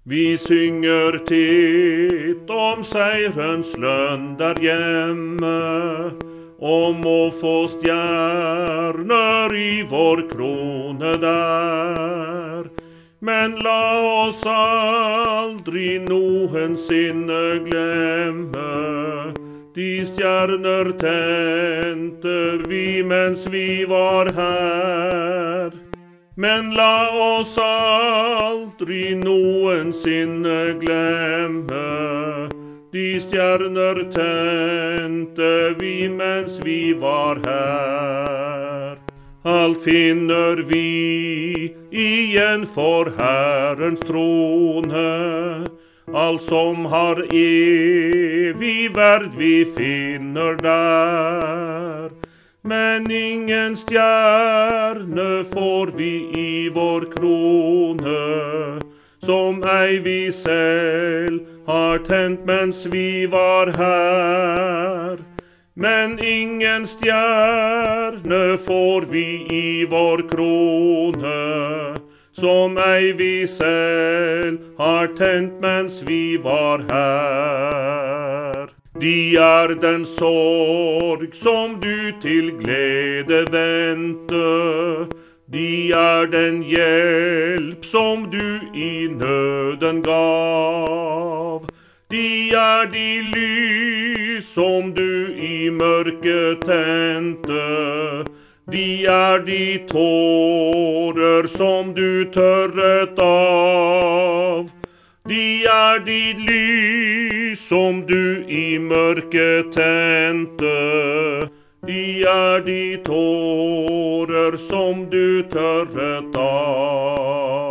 Vi synger titt om seierens lønn der hjemme, om å få stjerner i vår krone der. Men la oss aldri noensinne glemme, de stjerner tente vi mens vi var her. Men la oss aldri noensinne glemme, de stjerner tente vi mens vi var her. Alt finner vi igjen for Herrens trone, alt som har evig verd vi finner der. Men ingen stjerne får vi i vår krone, som ei vi selv har tent mens vi var her. Men ingen stjerne får vi i vår krone, som ei vi selv har tent mens vi var her. De er den sorg som du til glede vente, de er den hjelp som du i nøden gav. De er de lys som du i mørket tente, de er de tårer som du tørret av. De er ditt lys som du i mørket tente, de er de tårer som du tørret av.